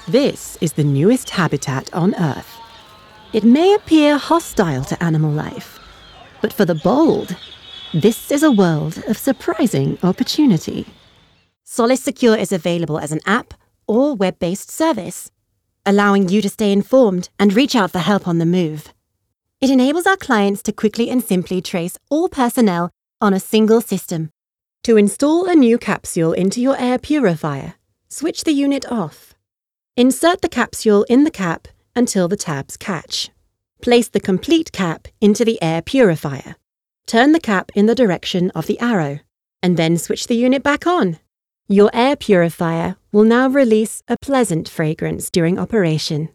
This is the newest habitat on Earth. It may appear hostile to animal life, but for the bold, this is a world of surprising opportunity. Solis Secure is available as an app or web-based service, allowing you to stay informed and reach out for help on the move. It enables our clients to quickly and simply trace all personnel on a single system. To install a new capsule into your air purifier, switch the unit off. Insert the capsule in the cap until the tabs catch. Place the complete cap into the air purifier. Turn the cap in the direction of the arrow, and then switch the unit back on. Your air purifier will now release a pleasant fragrance during operation.